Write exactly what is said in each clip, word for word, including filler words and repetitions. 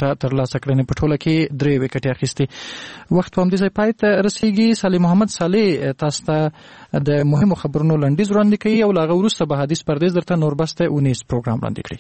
وکټه ترلاسه کړې، په ټوله کې درې وکټې اخیستې. وخت په همدې ځای پای ته رسیږي. صالح محمد صالح تاسو ته د مهمو خبرونو لنډیز وړاندې کوي او له هغه وروسته به حدیث پردیس درته نوربسته اونیز پروګرام وړاندې کړي.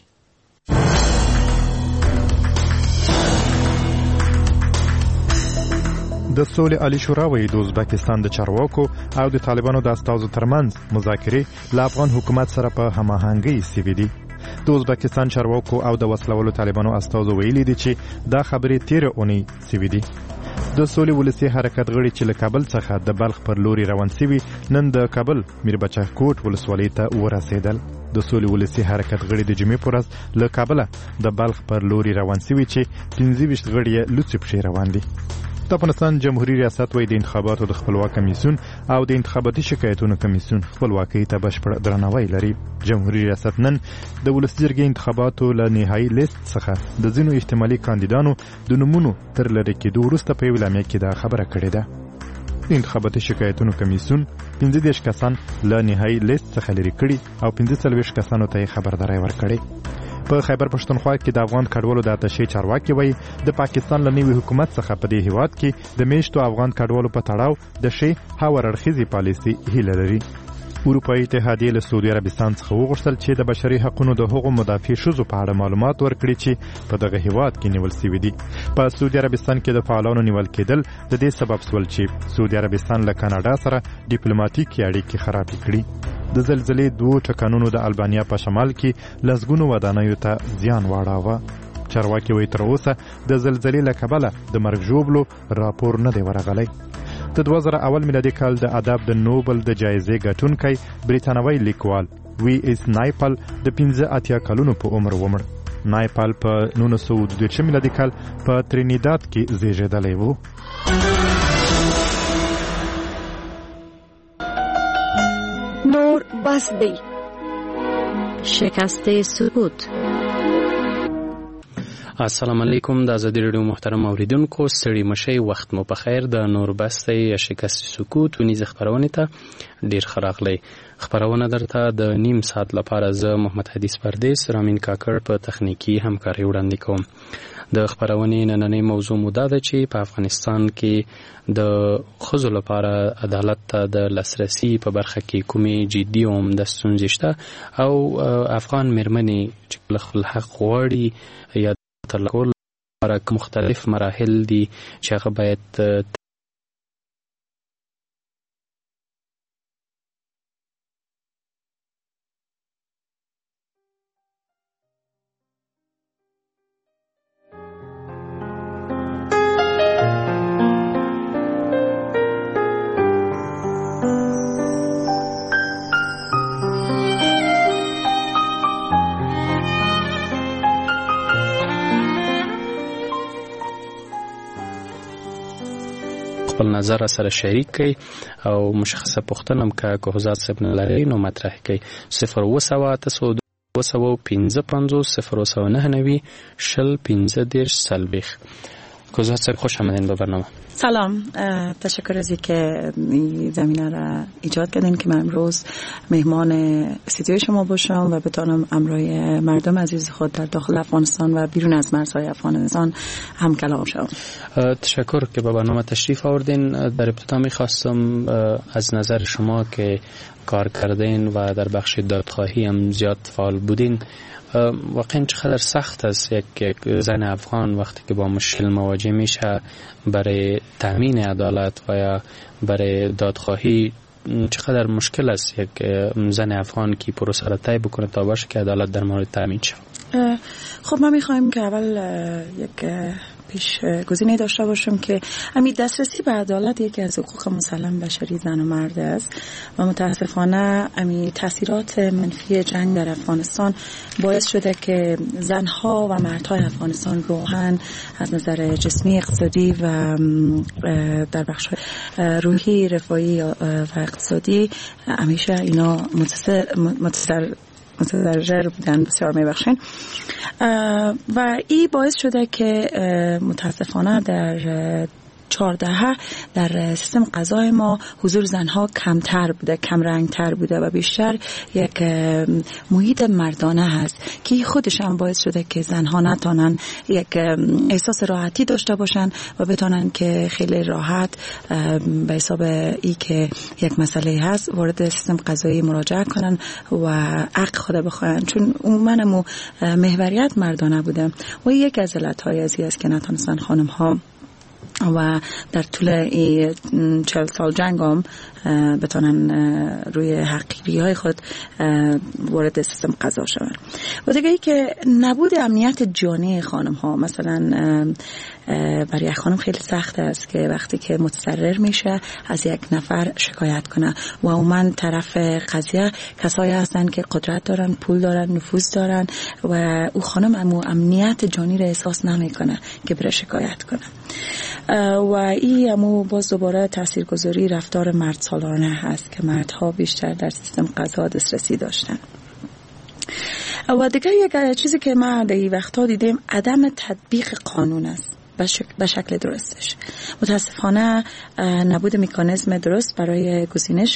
د سولې عالی شورا وایي د ازبکستان د چارواکو او د طالبانو د استازو ترمنځ مذاکرې له افغان حکومت سره په هماهنګۍ سوي دي. د ازبکستان چارواکو او د وسلوالو طالبانو استازو ویلي دي چې دا خبرې تیره اونۍ سوي دي. د سولې ولسي حرکت غړي چې له کابل څخه د بلخ پر لوري روان سوي نن د کابل میربچه کوټ ولسوالۍ ته ورسېدل. د سولې ولسي حرکت غړي د جمعې پر ورځ له کابل د بلخ پر لوري روان سوي چې پنځه ویشت غړي یې لوڅې پښې روان دي. د افغانستان جمهوریت ریاست وایي د انتخاباتو د خپلواک کمیسیون او د انتخاباتي شکایتونو کمیسیون خپلواکۍ ته بشپړ درناوی لري. جمهوریت ریاست نن د ولسي جرګې انتخاباتو له نهایي لیست څخه د ځینو احتمالي کاندیدانو د نومونو تر لرې کېدو وروسته په یوه اعلامیه کې دا خبره کړې ده. د انتخاباتي شکایتونو کمیسیون پنځه دېرش کسان له نهایي لیست څخه لرې کړي او پنځه څلوېښت کسانو ته یې خبرداری ورکړې. په خیبر پښتونخوا کې د افغان کډوالو د اتشې چارواکي وایي د پاکستان له نوي حکومت څخه په دې هیواد کې د میشتو افغان کډوالو په تړاو د ښې هوار اړخیزې پالیسي هیله لري. اروپایي اتحادیې له سعودي عربستان څخه وغوښتل چې د بشري حقوقو د هغو مدافع ښځو په اړه معلومات ورکړي چې په دغه هیواد کې نیول شوي دي. په سعودي عربستان کې د فعالانو نیول کېدل د دې سبب شول چې سعودي عربستان له کاناډا سره ډیپلوماټیکي اړیکې خرابې کړي. د زلزلې دوه ټکانونو د البانیا په شمال کې لسګونو ودانیو ته زیان واړاوه. چارواکي وایي تر اوسه د زلزلې له کبله د مرګ ژوبلو راپور نه دی ورغلی. د دوه زره اول میلادي کال د ادب د نوبل د جایزې ګټونکی بریتانوي لیکوال وی ایس نایپل د پنځه اتیا کلونو په عمر ومړ. نایپل په نولس سوه دوه دېرش میلادي کال په ترینیداد کې زیږېدلی و. نور بس دی. شکست سکوت. السلام علیکم. د آزادي رادیو محترم اوریدونکو، ستړي مشئ، وخت مو په خیر. د نور بس دی یا شکست سکوت ونیز خبرونه ته ډیر خراغلی. خبرونه درته د نیم ساعت لپاره زه محمد حدیث پردیس رامین کاکړ په تخنیکی همکاري وړاندې کوم. د خبرونې نننۍ موضوع موده ده چې په افغانستان کې د ښځو لپاره عدالت ته د لاسرسي په برخه کې کومې جدي او عمده ستونزې شته او افغان مېرمنې چې خپل حق غواړي یا ترلاسه کولو لپاره مختلف مراحل دي چې هغه باید خپل نظر سره شریک کړئ او مشخصه پوښتنه هم که کوهزاد صاحب نه لرئ نو مطرح کړئ. صفر اوه سوه اته سوه دوه سوه پنځه پنځوس صفر اوه سوه نهه نوي شل پنځه دېرش څلوېښت. کوهزاد صاحب خوش آمدین به برنامه. سلام، تشکر از اینکه این زمینه را ایجاد کردین که من امروز مهمان استودیوی شما باشم و بتونم امروی مردم عزیز خود در داخل افغانستان و بیرون از مرزهای افغانستان هم کلام شوم. تشکر که به برنامه تشریف آوردین. در ابتدا می‌خواستم از نظر شما که کار کردین و در بخش دادخواهی هم زیاد فعال بودین، واقعا چقدر سخت است یک زن افغان وقتی که با مشکل مواجه میشه برای تامین عدالت و یا برای دادخواهی، چقدر مشکل است یک زن افغان که پروسه را طی بکنه تا باشه که عدالت در مورد تامین شه؟ خب ما میخوایم که اول یک پیش گزینه داشته باشم که همین دسترسی به عدالت یکی از حقوق مسلم بشری زن و مرد است و متاسفانه همین تاثیرات منفی جنگ در افغانستان باعث شده که زنها و مردهای افغانستان روحاً از نظر جسمی، اقتصادی و در بخش روحی، رفاهی و اقتصادی همیشه اینا متاثر متضرر بودن. بسیار میبخشین. و این باعث شده که متاسفانه در چهار دهه در سیستم قضای ما حضور زنها کمتر بوده، کم رنگتر بوده و بیشتر یک محیط مردانه هست که خودش هم باعث شده که زنها نتونن یک احساس راحتی داشته باشن و بتونن که خیلی راحت به حساب ای که یک مسئله هست وارد سیستم قضایی مراجعه کنن و حق خود بخواین، چون عموما محوریت مردانه بوده و یک از علت‌های ازی است که نتونستن خانم ها و در طول این چهل سال جنگ هم بتونن روی حقیقی های خود وارد سیستم قضا شوند. و دیگه ای که نبود امنیت جانی خانم ها، مثلا برای یک خانم خیلی سخت است که وقتی که متضرر میشه از یک نفر شکایت کنه و عموما طرف قضیه کسایی هستن که قدرت دارن، پول دارن، نفوذ دارن و او خانم امو امنیت جانی را احساس نمیکنه که بره شکایت کنه. و این امو باز دوباره تاثیرگذاری رفتار مرد سالارانه هست که مردها بیشتر در سیستم قضا دسترسی داشتن. و دیگه یک چیزی که ما در این وقتا دیدیم عدم تطبیق قانون است به شکل درستش. متاسفانه نبود مکانیزم درست برای گزینش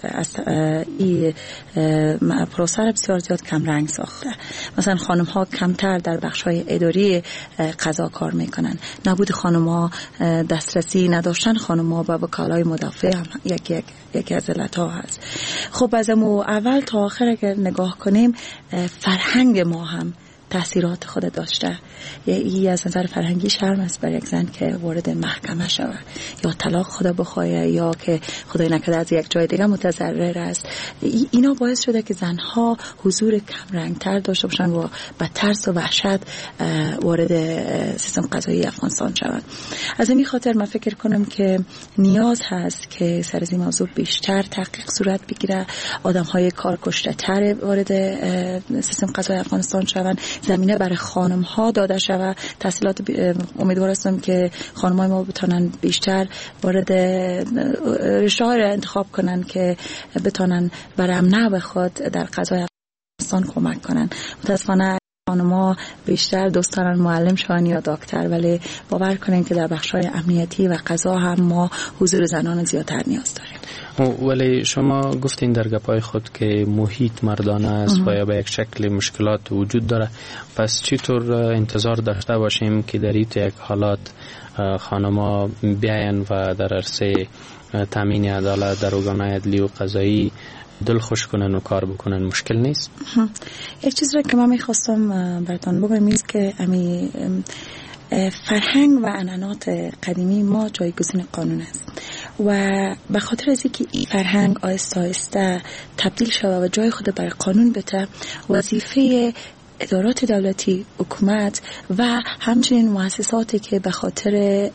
این پروسه را بسیار زیاد کم رنگ ساخته. مثلا خانم ها کمتر در بخش های اداری قضا کار میکنن. نبود خانم ها دسترسی نداشتن خانم ها به وکالای مدافع هم یکی یک یکی از علت ها هست. خب از اول تا آخر اگر نگاه کنیم فرهنگ ما هم تأثیرات خود داشته. یه از نظر فرهنگی شرم است برای یک زن که وارد محکمه شود یا طلاق خود بخواه یا که خدای نکرده از یک جای دیگه متضرر است. اینا باعث شده که زنها حضور کم رنگتر داشته باشن و با ترس و وحشت وارد سیستم قضایی افغانستان شوند. از این خاطر من فکر کنم که نیاز هست که سر از این موضوع بیشتر تحقیق صورت بگیره، آدم‌های کارکشته تر وارد سیستم قضایی افغانستان شوند، زمینه برای خانم ها داده شود. تحصیلات امیدوار هستم که خانم های ما بتونن بیشتر وارد رشته های را انتخاب کنن که بتونن برای امنه بخواد در قضای افغانستان کمک کنن. متاسفانه خانم‌ها بیشتر دوست دارن معلم شون یا دکتر، ولی باور کنین که در بخش‌های امنیتی و قضا هم ما حضور زنان زیادتر نیاز داریم. ولی شما گفتین در گپای خود که محیط مردانه است و یا به یک شکل مشکلات وجود داره، پس چطور انتظار داشته باشیم که در این یک حالات خانم‌ها بیاین و در عرصه تامین عدالت در ارگان‌های عدلی و قضایی دل خوش کنن و کار بکنن مشکل نیست؟ یک چیز را که من میخواستم براتون بگم این است که امی فرهنگ و عنعنات قدیمی ما جایگزین قانون است و به خاطر از اینکه این فرهنگ آهسته آهسته تبدیل شود و جای خود برای قانون بده، وظیفه ادارات دولتی، حکومت و همچنین مؤسساتی که به خاطر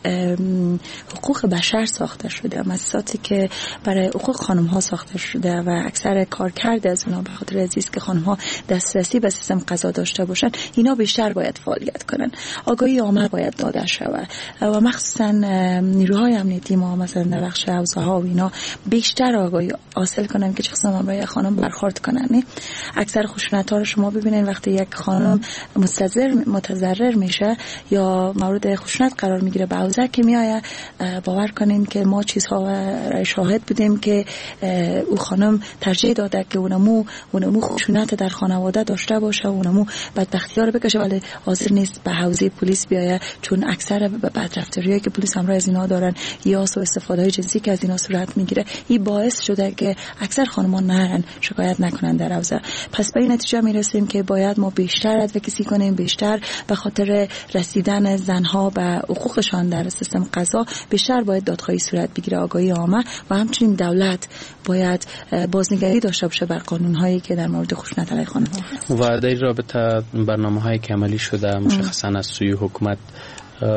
حقوق بشر ساخته شده، مؤسساتی که برای حقوق خانم ها ساخته شده و اکثر کار کرده از اونا به خاطر عزیز که خانم ها دسترسی به سیستم قضا داشته باشن، اینا بیشتر باید فعالیت کنن. آگاهی عامه باید داده شود و مخصوصا نیروهای امنیتی ما مثلا در بخش حوزه ها و اینا بیشتر آگاهی حاصل کنن که چه قسم برای خانم برخورد کنن. اکثر خشونت ها رو شما ببینید وقتی یک خانم متضرر متضرر میشه یا مورد خشونت قرار میگیره به حوزه که میآید، باور کنین که ما چیزها را شاهد بودیم که او خانم ترجیح داده که اونمو اونمو خشونت در خانواده داشته باشه، اونمو بدبختی‌ها رو بکشه، ولی حاضر نیست به حوزه پلیس بیاید، چون اکثر بدرفتاریایی که پلیس همراه از اینا دارن یا سوء استفاده جنسی که از اینا صورت میگیره، این باعث شده که اکثر خانم‌ها نرن شکایت نکنن در حوزه. پس به این نتیجه میرسیم که باید ما بیشتر ادوکسی کنیم، بیشتر به خاطر رسیدن زنها به حقوقشان در سیستم قضا بیشتر باید دادخواهی صورت بگیره، آگاهی عامه و همچنین دولت باید بازنگری داشته باشه بر قانون‌هایی که در مورد خشونت علیه خانم‌ها هست. و در رابطه برنامه‌هایی که عملی شده مشخصاً از سوی حکومت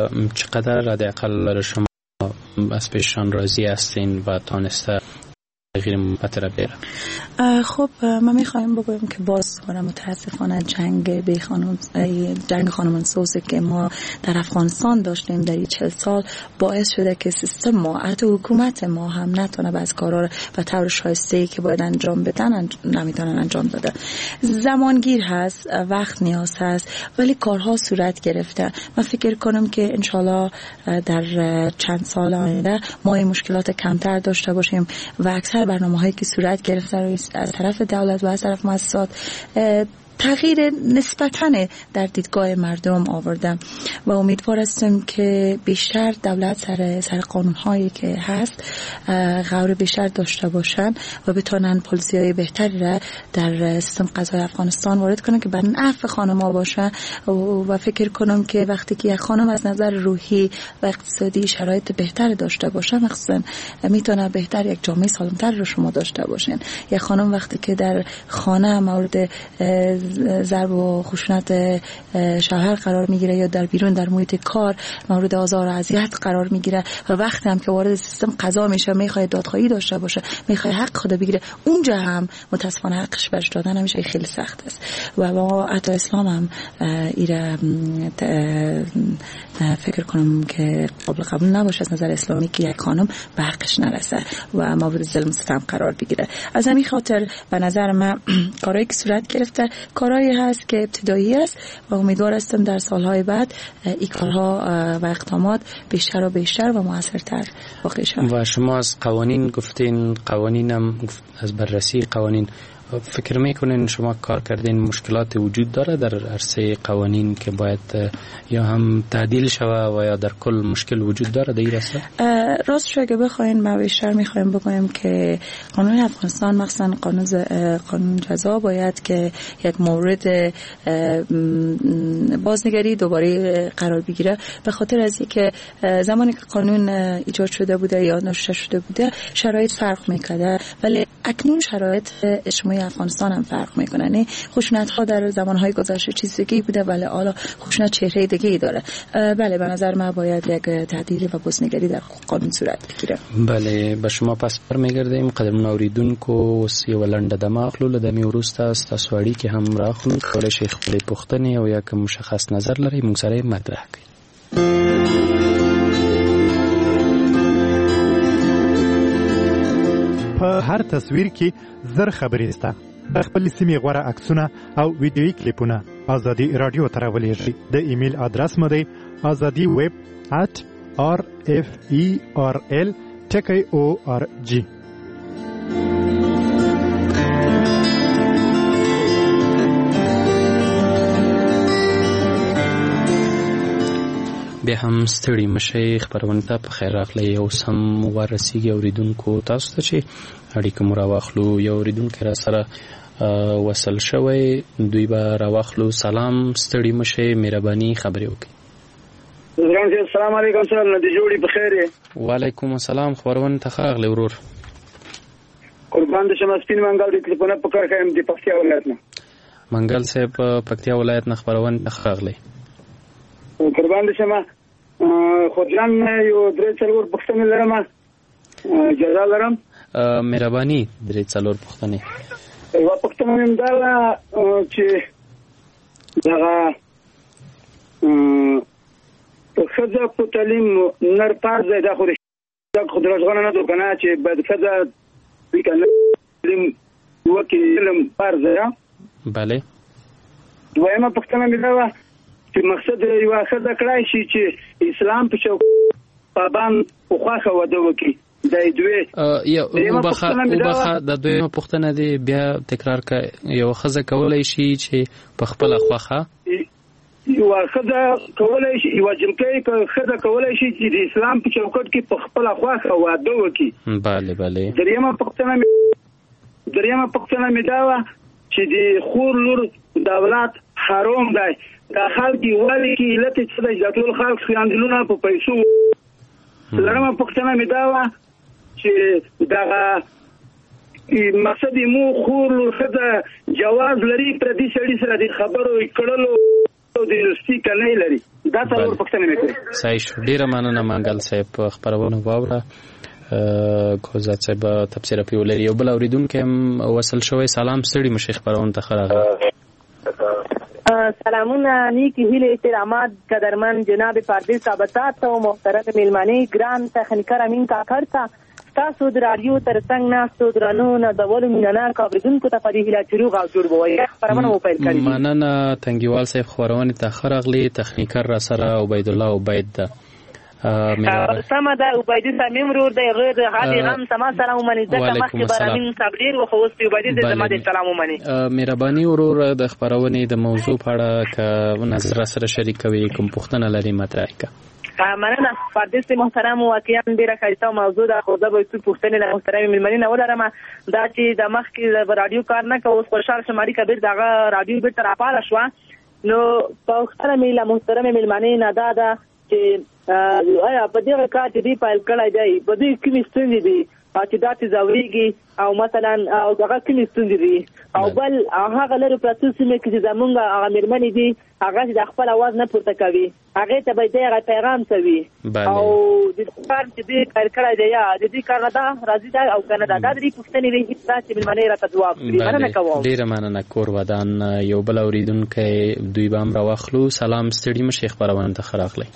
چقدر حداقل شما از پیششان راضی هستین و تانسته غیر متربیره. خب ما میخوایم بگویم که باز کنم متاسفانه جنگ بی خانم جنگ خانمان سوزی که ما در افغانستان داشتیم در این چهل سال باعث شده که سیستم ما حتی حکومت ما هم نتونه بعض کارا رو به طور شایسته‌ای که باید انجام بدن نمیتونن انجام بده. زمانگیر هست، وقت نیاز هست، ولی کارها صورت گرفته. من فکر کنم که انشالله در چند سال آینده ما این مشکلات کمتر داشته باشیم و اکثر برنامه‌هایی که صورت گرفته از طرف دولت و از طرف مؤسسات تغییر نسبتاً در دیدگاه مردم آوردم و امیدوار هستم که بیشتر دولت سر سر قانون‌هایی که هست غور بیشتر داشته باشن و بتونن پالیسی‌های بهتری را در سیستم قضایی افغانستان وارد کنن که بر نفع خانم‌ها باشه و فکر کنم که وقتی که یک خانم از نظر روحی و اقتصادی شرایط بهتر داشته باشه مخصوصاً میتونه بهتر یک جامعه سالم‌تر رو شما داشته باشین. یک خانم وقتی که در خانه مورد ضرب و خشونت شوهر قرار میگیره یا در بیرون در محیط کار مورد آزار و اذیت قرار میگیره و وقتی هم که وارد سیستم قضا میشه میخواد دادخواهی داشته باشه، میخواد حق خود بگیره، اونجا هم متاسفانه حقش برش دادن همیشه خیلی سخت است و ما حتی اسلام هم ایره فکر کنم که قابل قبول نباشه از نظر اسلامی که یک خانم به حقش نرسه و مورد ظلم و ستم قرار بگیره. از همین خاطر به نظر من کارهایی که صورت گرفته کارهایی هست که ابتدایی است و امیدوار هستم در سالهای بعد این کارها و اقدامات بیشتر و بیشتر و موثرتر واقع شود. و شما از قوانین گفتین، قوانینم از بررسی قوانین فکر میکنین شما کار کردین مشکلات وجود داره در عرصه قوانین که باید یا هم تعدیل شوه و یا در کل مشکل وجود داره در این راسته؟ راست شو اگه بخواین ما بیشتر میخوایم بگویم که قانون افغانستان مخصوصا قانون ز... قانون جزا باید که یک مورد بازنگری دوباره قرار بگیره به خاطر از اینکه زمانی که قانون ایجاد شده بوده یا نوشته شده بوده شرایط فرق میکرده ولی اکنون شرایط اجتماعی افغانستان هم فرق میکنه. یعنی خشونت ها در زمانهای گذشته چیز دیگه بوده ولی حالا خشونت چهره دیگه ای داره. بله به نظر من باید یک تعدیل و بازنگری در قانون صورت بگیره. بله به شما پس برمیگردیم قدرمن اوریدونکو سی ولنده دماغلو لدمی وروسته است تاسو اړیکې هم راخلو کولای شي خپلې پوښتنې او یا کوم مشخص نظر لري موږ سره مطرح کړئ. په هر تصویر کې زر خبرې سته. د خپل سیمې غوره عکسونه او ویډیویي کلیپونه ازادي رادیو ته راولېږئ. د ایمیل ادرس مو دی ازادي ویب at r f e r l ټکی او ار جی. بیا هم ستړي مشي خبرونه ته په خیر راغلی او سم ورسیږي اوریدونکو تاسو ته چې اړیکه مو راواخلو. یو اوریدونکی را سره وصل شوی دوی به راواخلو. سلام ستړي مشي مهرباني خبرې وکړئ. السلام علیکم سر نه دی جوړي په خیر. وعلیکم السلام خبرونه ته راغلی ورور. قربان د شمس سپین منګل د ټلیفون په کار کوم د پکتیا ولایت نه. منګل صاحب پکتیا ولایت نه خبرونه ته راغلی. قربان د شمس خودلان یو درې څلور پښتنې لرم اجازه لرم. مهرباني درې څلور پښتنې. یو پښتنه مې دا چې دا خزه په تعلیم نر پار ځای دا خو د خدای ځغونه نه دوکنه چې بعد خزه وکړي تعلیم وکړي پار ځای. bale. دویمه پښتنه مې دا چې مقصد یو خزه کړای شي چې اسلام په چوک پابند او خواخه وده وکړي. د دوی یو وبخه وبخه د دوی پښتنه دی بیا تکرار کا یو خزه کولای شي چې په خپل خواخه یو خزه کولای شي یو جنکې خزه کولای شي چې د اسلام په چوکاټ کې په خپل خواخه واده وکړي. bale bale. دریمه پښتنه دریمه پښتنه مې دا چې د خور لور دولت حرام دی. دا خلک وایي چې لته چې د ټول خلک خیاندلونه په پیسو لرمه پښتنه مې دا چې دا مقصد مو خور لور خزه جواز لري پر دې سړي سره د خبرو کړلو د یونیورسيټي کنه لري. دا څلور پښتنه مې کوي. صحیح شو. ډیره مننه منګل صاحب خبرونه واوره. کوزات صاحب تفسیر په ولري یو بل اوریدونکو هم وصل شوی. سلام ستړي مشه خبرونه ته خراغه. سلامونه نیکی هیله احترامات قدرمن جناب پردیس ثابتات او محترم میلمانی ګران تخنیکر امین کاکړ ته تاسو د رادیو ترڅنګ ناستو درنو نه د ولو مینانا کاوریدونکو ته پدې هیله چروغ او جوړ بوي خبرونه مو پیل کړی. مننه تنګیوال صاحب خبرونه ته خراغلی تخنیکر را سره عبید الله عبید ده سما ده عبید سمیم رور ده غیر هادي غم سما سلام منی ده مخکې برامین صبریر او خوست عبید ده زما د سلام منی. مهرباني ورور د خبرونه د موضوع په اړه ک نظر سره شریکوي کوم پوښتنه لري مطرح کا. مننه پردیس محترم واقعا ډیره ښایسته موضوع ده خو زه به څه پوښتنې د محترم میلمنې نه ولرم. دا چې د مخکې د رادیو کار نه کوو اوس خوشحال شم اړیکه بیرته دغه رادیو بیرته راپاله شوه نو پوښتنه مې له محترم میلمنې نه دا ده چې آیا په دغه کار چې دی پیل کړی دی په دې کومې ستونزې دي چې دا چې ځورېږي او مثلا او دغه کومې ستونزې دي او بل هغه لرې پرتو سیمې کې چې زمونږ هغه مېرمنې دي هغه چې د خپل اواز نه پورته کوي هغې ته به یې دغه پیغام څه وي او د دې کار چې دی پیل کړی دی یا د دې کار نه ده راضي ده او که نه ده دا د دې پوښتنې وي هېڅ دا چې مېلمنې راته ځواب کړي. مننه کوم. ډېره مننه کور ودان. یو بل اورېدونکی دوی به هم راواخلو. سلام ستړي مشې خپرونه ته ښه راغلی.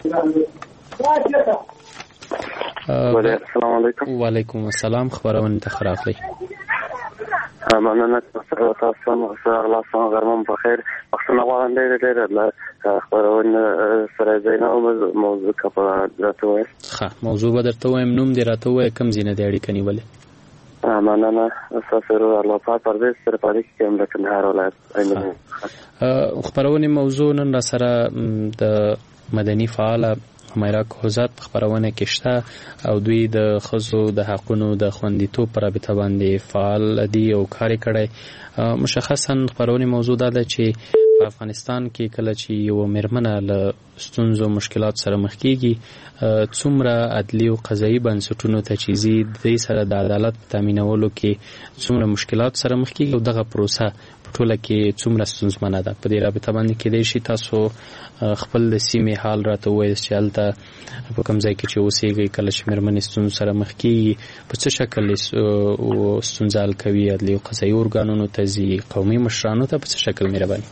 السلام علیکم. وعلیکم السلام خبرونه ته ښه راغلی. مننه تاسو هم خلاص غرمه په خیر. پښتنه غواړم ډېر ډېر له خبرونه سره ځای نه موضوع کپا راته وایي. ښه موضوع به درته وایم نوم دې راته ووایه کوم ځای نه دې اړیکه نیولې. مننه ستاسو ورور الله پاک پردیس سره په اړیکه کې یم د کندهار ولایت. خبرونې موضوع نن را سره د مدني فعاله حمیرا کوزات په خبرونه کې شته او دوی د ښځو د حقونو د خوندیتوب په رابطه باندې فعال دي او کار کړی. مشخصا خبرونه موضوع ده چې په افغانستان کې کله چې یو مېرمنه له ستونزو مشکلات سره مخ کیږي څومره عدلي او قضایي بنسټونو ته چې زی د دې سره د عدالت تامینولو کې څومره مشکلات سره مخ کیږي او دغه پروسه په ټوله کې څومره ستونزمنه ده. په دې رابطه باندې کېدای شي تاسو خپل د سیمې حال راته ووایئ چې هلته په کوم ځای کې چې اوسېږئ کله چې مېرمنې ستونزو سره مخ کېږي په څه شکل ستونزه حل کوي عدلي او قضایي ارګانونو ته ځي قومي مشرانو ته په څه شکل مهرباني.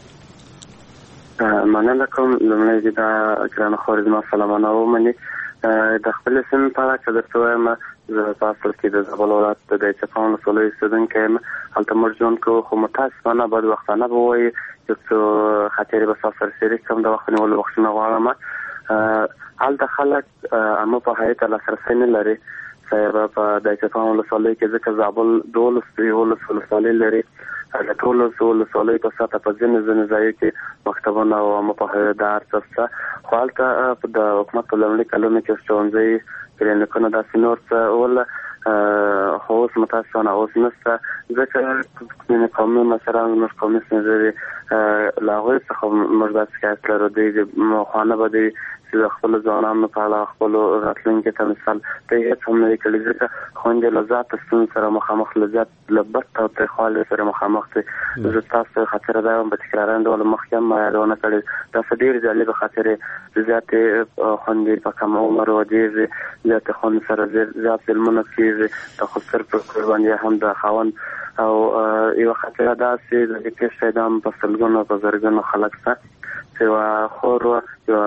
مننه کوم. لومړی دې دا ګرانه خورې زما سلامونه ومني. د خپلې سیمې په اړه که درته وایم زه په اصل کې د زابل ولایت د دایچپان ولسوالۍ اوسېدونکی یم. هلته موږ ژوند کوو خو متاسفانه بدبختانه به وایي یو څو خاطرې به ستاسو سره شریک کړم. د وخت نیولو بخښنه غواړم. هلته خلک عامه په حیث ته لاسرسی نه لري. صاحب په دایچپان ولسوالۍ کې ځکه زابل دولس یولس ولسوالۍ لري. د ټولو ولسوالیو په سطحه په ځینې ځینې ځایو کې مکتبونه او عامه پوهاوی د هر څه شته خو هلته د حکومت په لومړي کلونو کې ښوونځي کلینیکونه داسې نور څه ول خو اوس متاسفانه اوس نشته ځکه ځینې قومي مشران زموږ قومي سپین له هغوی څخه موږ دا شکایت لرو دوی د خواانه به دی چې د خپلو ځوانانو په اړه خپلو راتلونکي ته مثال ته یې هېڅ هم نه دي کړي ځکه خویندې له زیاته ستونزو سره مخامخ له زیات له بد تاوتریخوالي سره مخامخ دي. زه ستاسو خاطره دا یم په تکراري ډول مخکې هم یادونه کړې داسې ډېرې جالبې خاطرې زیاتې خویندې په کم عمر ودېږي زیاتې خویندې سره زیات ظلمونه کېږي د خسر پر قرباني هم د خاوند او یوه خاطره داسې د دې پېښې دا هم په سلګونو په زرګونو خلک شته چې یوه خور وه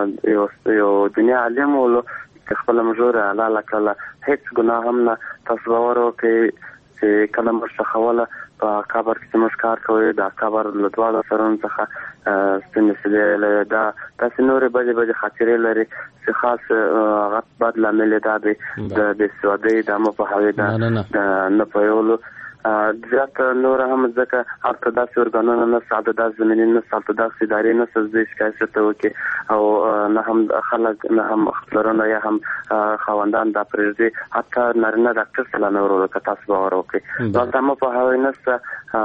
یو دنیا عالم ولو چې خپله مژوره حلاله کړله هېڅ ګناه هم نه. تاسو باور وکړئ چې کله موږ ښخوله په قبر کې چې موږ کار کوی دا قبر له دواړو سرونو څخه سپینې شیدې دا داسې نورې بدې بدې خاطرې لري چې خاص هغه بد لامل یې دا دی د بېسوادۍ د عامه پوهاوي د نه پوهېدلو زیات نور هم ځکه هلته داسې ارګانونه نشته هلته داسې زمینې نشته هلته داسې ادارې نشته چې دوی شکایت ورته وکړي او نه هم خلک نه هم خپلرونه یا هم خاوندان دا پرېږدي حتی نارینه ډاکټر ته لا نه ورولو که تاسو باور وکړئ. دلته عامه پوهاوی نشته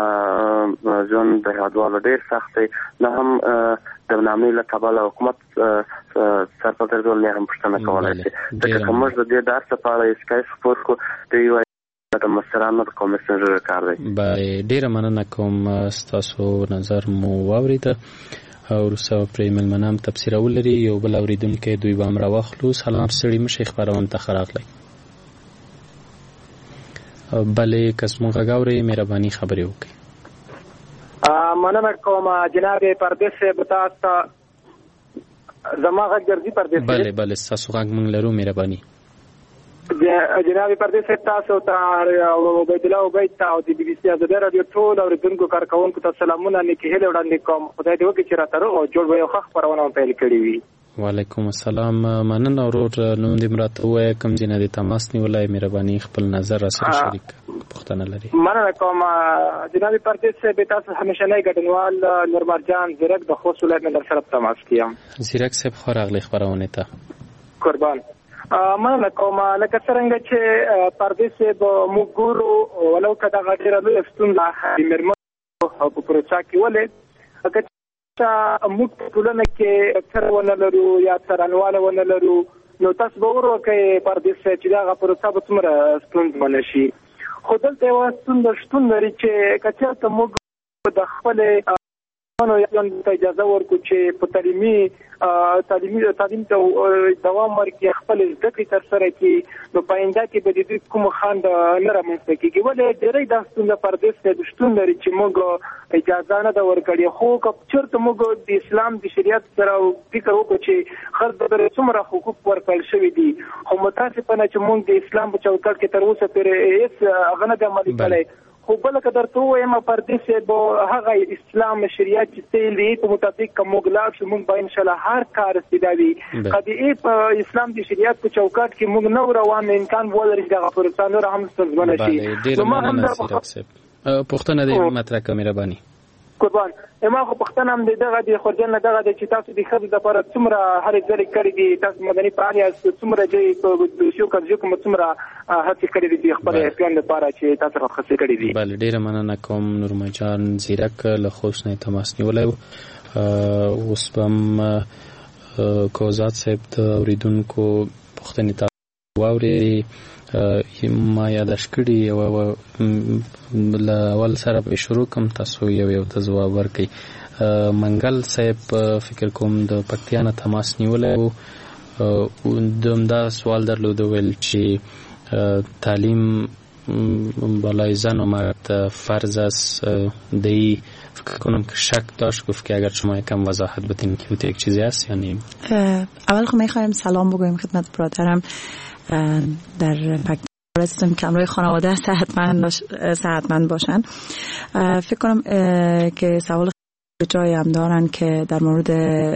ژوند د هېوادوالو ډېر سخت دی نه هم د نامې له کبله حکومت سرپرست ډول نه هم پوښتنه کولی شي ځکه که موږ د دې د هر څه په اړه شکایت خپور کړو دوی وایي د مشرانو د کمیسیون کار دی. بله ډېره مننه کوم ستاسو نظر مو واورېده او وروسته پرې مېلمانه هم تبصرول لري. یو بل اورېدونکی دوی به هم راواخلو. سلام ستړي مشئ خپرونه ته ښه راغلی. بلې کس مونږ غاوري مهرباني خبرې وکړي. مننه کوم جناب پردیس صاحب، تاسو زما غږ ګرځي پردیس؟ بله بله تاسو غږ مونږ لرو مهرباني. جناب پردیس صاحب، تاسو ته عبید الله عبید او د بي بي سي ازادي رادیو ټول اوریدونکو کارکونکو ته سلامونه نیکې هیلې وړاندې کوم. خدای دې وکړي چې راته روغ او جوړ به یو ښه خپرونه پیل کړې وي. وعلیکم السلام. مننه ورور، نوم دې مراته ووایه، کوم ځای نه دې تماس نیولی، مهرباني خپل نظر راسره شریک پوښتنه لري. مننه کوم جناب پردیس صاحب، تاسو همیشنی ګډونوال نورمار جان زیرک د خوست ولایت نه در سره تماس کیم. زیرک صاحب خو راغلی خپرونې ته. قربان. مننه کوم. لکه څرنګه چې پردیس صاحب موږ ګورو ولو که دغه ډېره لویه ستونزه د مېرمنو په پروسه کې ولې موږ په ټولنه کې اکثر ونه لرو یا څارنواله ونه لرو، نو تاسو به وروکئ پردیس صاحب چې دغه پروسه به څومره ستونزمنه شي. خو دلته یوه ستونزه شتون لري چې که چېرته موږ د خپلې ته اجازه ورکړو چې په تعلیمي تعلیمي تعلیم ته دوام ورکړي، خپل زده کړې ترسره کړي، نو په آینده کې به د دوی کوم خنډ نه رامنځته کېږي. ولې ډېری دا ستونزه پردیس صاحب شتون لري چې موږ اجازه نه ده ورکړې. خو که چېرته موږ د اسلام د شریعت سره فکر وکړو چې ښځو ته څومره حقوق ورکړل شوي دي، خو متاسفانه چې موږ د اسلام په چوکاټ کې تر اوسه پورې هېڅ هغه نه دی عملي کړی. خو بله که درته ووایم پردیس صاحب، هغه اسلام شریعت چې سیل دی په مطابق که موږ لاړ شو، موږ به انشاءالله هر کار استدا وي. قطعي په اسلام د شریعت په چوکاټ کې موږ نه روان امکان ولري چې دغه پروسه نوره هم ستونزمنه شي. ډېره مننه زیرک صاحب. پوښتنه دې مطرح کړه مهرباني. قربان. ما خو پښتنه هم دغه د خورجن نه دغه چې تاسو د ښځو لپاره څومره هلې ځلې کړي دي، تاسو مدني فعال یاست، څومره چې په شو کارجو کوم څومره هڅې کړي دي خپل احسان لپاره چې تاسو راخصه کړي دي. بله ډېره مننه کوم نورمحمد جان زیرک له خوست نه تماس نیولی و. اوس به هم کوزات صاحب د اورېدونکو پوښتنې ته واورېدې. ما یاداش کړي یو له اول سره به شروع کوم، تاسو یو یو ته ځواب ورکړئ. منګل صاحب فکر کوم د پکتیا نه تماس نیولی و، د همدا سوال درلوده ویل چې تعلیم بالای زن و مرد فرض است. دی فکر کنم که شک داشت، گفت که اگر شما یکم وضاحت بدین که بوده یک چیزی هست یا نیم. اول خب میخوایم سلام بگویم خدمت برادرم در پکتیا هستم که همراه خانواده صحتمند صحتمند باشن. فکر کنم که سوال جایی هم دارن که در مورد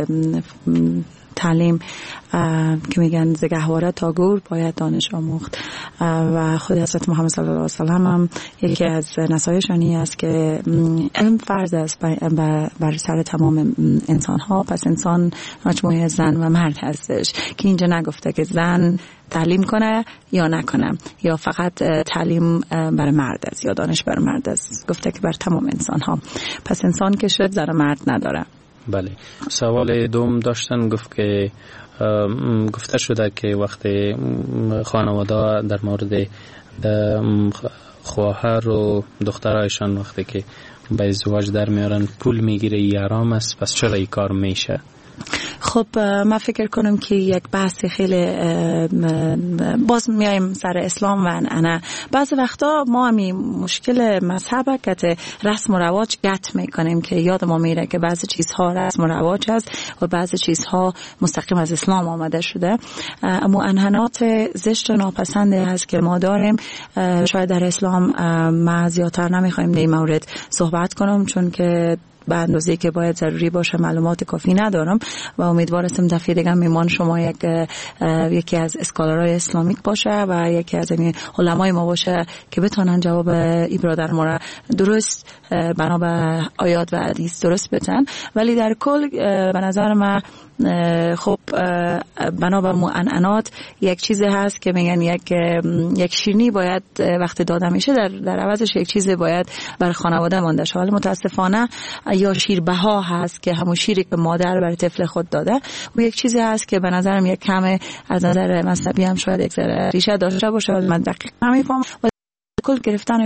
تعلیم که میگن ز گهواره تا گور باید دانش آموخت، و خود حضرت محمد صلی الله علیه و سلم هم یکی از نصایحشانی است که علم فرض است بر, بر سر تمام انسان ها. پس انسان مجموعه زن و مرد هستش که اینجا نگفته که زن تعلیم کنه یا نکنه یا فقط تعلیم بر مرد است یا دانش بر مرد است، گفته که بر تمام انسان ها. پس انسان که شد زن و مرد نداره. بله. سوال دوم داشتن، گفت که گفته شده که وقتی خانواده در مورد خواهر و دخترایشان وقتی که به ازدواج در میارن پول میگیره یارام است، پس چرا این کار میشه؟ خب من فکر کنم که یک بحث خیلی باز میایم سر اسلام و عنعنه. بعضی وقتا ما همی مشکل مذهب که رسم و رواج گت میکنیم که یاد ما میره که بعضی چیزها رسم و رواج هست و بعضی چیزها مستقیم از اسلام آمده شده. اما عنعنات زشت و ناپسندی هست که ما داریم. شاید در اسلام ما زیادتر نمیخوایم در این مورد صحبت کنم، چون که به اندازه‌ای که باید ضروری باشه معلومات کافی ندارم و امیدوارم دفعه دیگه میمان شما یک یکی از اسکالرای اسلامیک باشه و یکی از این علمای ما باشه که بتونن جواب ای برادر ما را درست بنا به آیات و حدیث درست بدن. ولی در کل به نظر من خب بنا به معنعنات یک چیزی هست که میگن یک یک شیرینی باید وقتی داده میشه در در عوضش یک چیزی باید بر خانواده مانده شه. ولی متاسفانه یا شیربها هست که همون شیری که مادر برای طفل خود داده و یک چیزی هست که به نظرم یک کم از نظر مذهبی هم شاید یک ذره ریشه داشته باشه، ولی من دقیق نمیفهمم. ولی کل گرفتن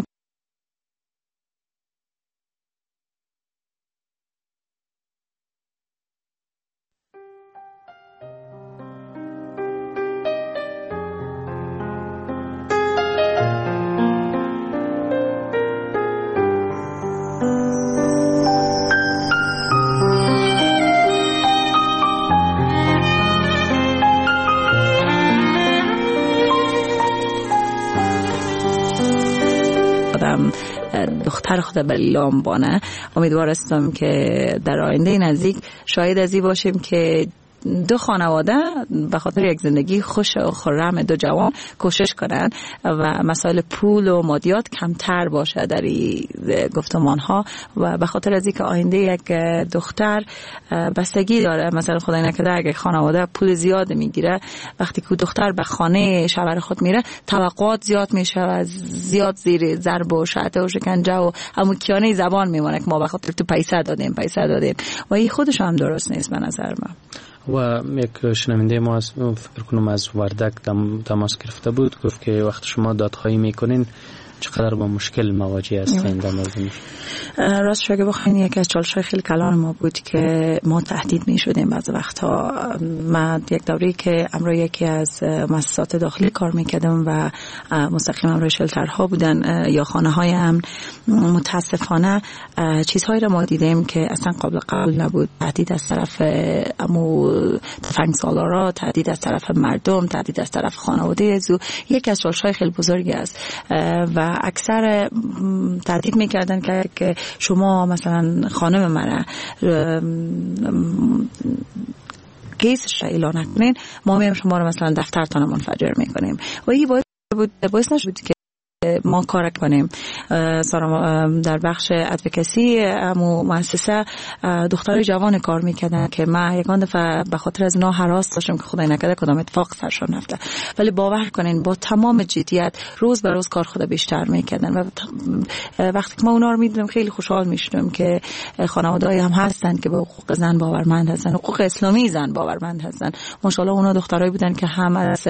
دختر خود به لام بانه. امیدوار هستم که در آینده نزدیک شاهد ازی باشیم که دو خانواده به خاطر یک زندگی خوش و خرم دو جوان کوشش کنن و مسائل پول و مادیات کمتر باشه در این گفتمان ها و به خاطر از اینکه آینده یک دختر بستگی داره. مثلا خدای نکرده اگه خانواده پول زیاد میگیره، وقتی که دختر به خانه شوهر خود میره توقعات زیاد میشه و زیاد زیر ضرب و شعطه و شکنجه و همون کیانه زبان میمونه که ما به خاطر تو پیسه دادیم پیسه دادیم و این خودش هم درست نیست به نظر من. و یک شنونده ما از فکر کنم از وردک تماس گرفته بود، گفت که وقت شما دادخواهی میکنین چقدر با مشکل مواجه هستین در مورد این؟ راست شو اگه بخواین یکی از چالش‌های خیلی کلان ما بود که ما تهدید می‌شدیم بعضی وقتا. من یک دوری که امروز یکی از مؤسسات داخلی کار می‌کردم و مستقیم امروز شلترها بودن یا خانه‌های امن، متاسفانه چیزهایی رو ما دیدیم که اصلا قابل قبول نبود. تهدید از طرف امو تفنگسالارا، تهدید از طرف مردم، تهدید از طرف خانواده زو. یکی از چالش‌های خیلی بزرگی است و اکثر تهدید میکردن که شما مثلا خانم منه کیسش را اعلان نکنین، ما میام شما رو مثلا دفترتان منفجر میکنیم و این باعث بود باعث نشد که ما کار کنیم. در بخش ادوکسی امو مؤسسه دخترای جوان کار میکردن که من یکان دفعه به خاطر از اینا هراس داشتم که خدای نکرده کدام اتفاق سرشون نفته، ولی باور کنین با تمام جدیت روز به روز کار خود بیشتر میکردن و وقتی که ما اونا رو میدیدم خیلی خوشحال میشدم که خانواده‌ای هم هستن که به حقوق زن باورمند هستن، حقوق اسلامی زن باورمند هستن. ماشاءالله اونا دخترایی بودن که هم از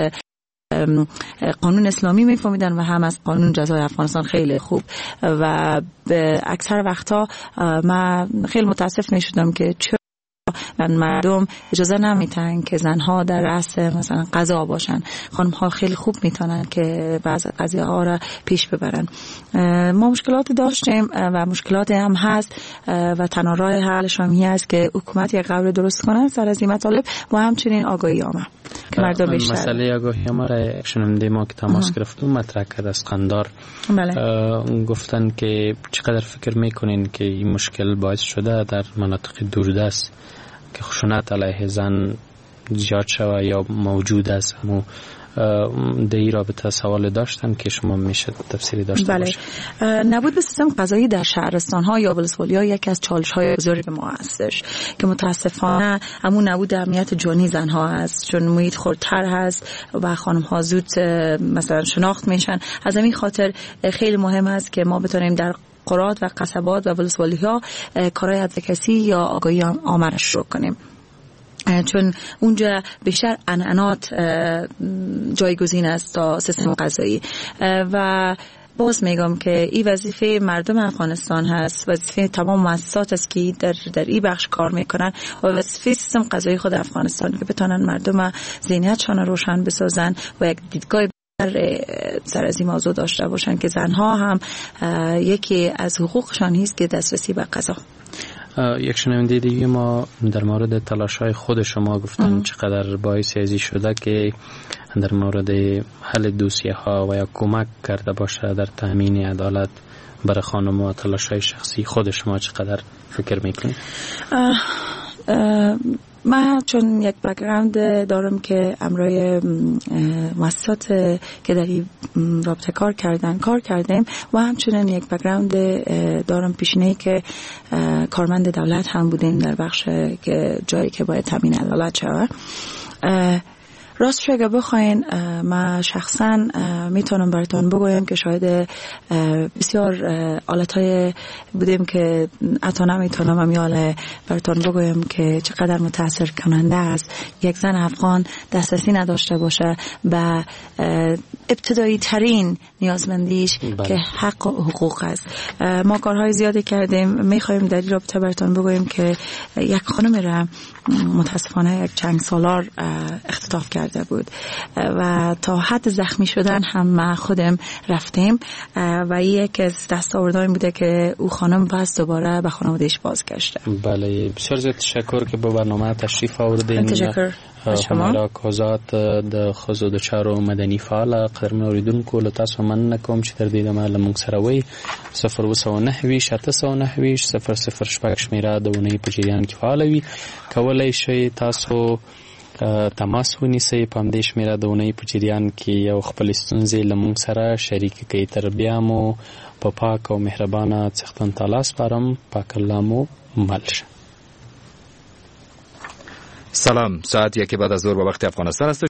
قانون اسلامی میفهمیدن و هم از قانون جزای افغانستان خیلی خوب و به اکثر وقتا من خیلی متاسف میشدم که چرا مردم اجازه نمیتن که زنها در رأس مثلا قضا باشن. خانم ها خیلی خوب میتونن که بعض قضیه ها را پیش ببرن. ما مشکلات داشتیم و مشکلات هم هست و تنها راه حلش هم هست که حکومت یک قرار درست کنه سر از این مطالب و همچنین آگاهی نامه که مردم بیشتر. مسئله آگاهی نامه را شنونده ما که تماس گرفتم مطرح کرد از قندار. بله. گفتن که چقدر فکر میکنین که این مشکل باعث شده در مناطق دوردست که خشونت علیه زن زیاد شوه یا موجود است؟ همون در این رابطه سوال داشتن که شما میشه تفسیری داشته بله. باشه. نبود به سیستم قضایی در شهرستان ها یا ولسوالی ها یکی از چالش های بزرگ ما هستش که متاسفانه همون نبود اهمیت جانی زن ها هست، چون محیط خردتر هست و خانم ها زود مثلا شناخت میشن. از همین خاطر خیلی مهم است که ما بتونیم در قرات و قصبات و ولسوالی ها کارهای ادوکسی یا آگاهی عامه را شروع کنیم، چون اونجا بیشتر عنعنات جایگزین است تا سیستم قضایی. و باز میگم که این وظیفه مردم افغانستان هست، وظیفه تمام مؤسسات است که در در این بخش کار میکنن و وظیفه سیستم قضایی خود افغانستان که بتونن مردم ذهنیتشان روشن بسازن و یک دیدگاه سر از این موضوع داشته باشن که زنها هم یکی از حقوقشان هست که دسترسی به قضا. یک شنونده دیگه ما در مورد تلاش‌های خود شما گفتن چقدر باعث ازی شده که در مورد حل دوسیه ها و یا کمک کرده باشه در تامین عدالت برای خانم و تلاش‌های شخصی خود شما چقدر فکر میکنید؟ من چون یک بک‌گراند دارم که امروی مؤسسات که در این رابطه کار کردن کار کردیم و همچنین یک بک‌گراند دارم پیشینه‌ای که کارمند دولت هم بودیم در بخش که جایی که باید تامین عدالت شود. راست شو اگه بخواین من شخصا میتونم براتون بگویم که شاید بسیار آلتهای بودیم که حتی نمیتونم امیال براتون بگویم که چقدر متاثر کننده است یک زن افغان دسترسی نداشته باشه به ابتدایی ترین نیازمندیش بله. که حق و حقوق است. ما کارهای زیادی کردیم، میخوایم در این رابطه براتون بگویم که یک خانم را متاسفانه یک چند سالار اختطاف کرده بود و تا حد زخمی شدن هم ما خودم رفتیم و یک از دستاوردهایی بوده که او خانم پس دوباره به خانوادهش بازگشته. بله، بسیار زیاد تشکر که با برنامه تشریف آوردین. تشکر. همیرا کوزات د خزو د چارو مدني فعال قدرمن اوریدونکو له تاسو مننه کوم چې تر دې دمه له موږ سره وي صفر اووه نهه ویشت اته نهه ویشت صفر صفر شپږ شمیره د اونۍ په جریان کې فعال وي. کولای شئ تاسو تماس ونیسئ په همدې شمیره د اونۍ په جریان کې یو خپل ستونزې له موږ سره شریکې کړئ. تر بیا مو په پاک او مهربانه څښتن تعالی سپارم. پاک الله مو مل شه. سلام. ساعت یک بعد از ظهر به وقت افغانستان است.